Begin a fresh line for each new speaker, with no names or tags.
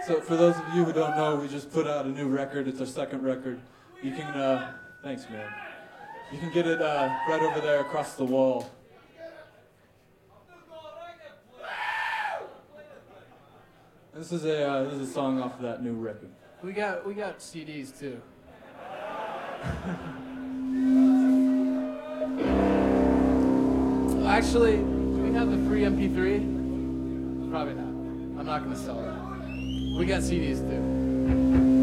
So for those of you who don't know, we just put out a new record. It's our second record. You can, thanks man. You can get it right over there across the wall. This is a song off of that new record.
We got CDs too. Actually, do we have the free MP3? Probably not. I'm not gonna sell it. We got CDs too.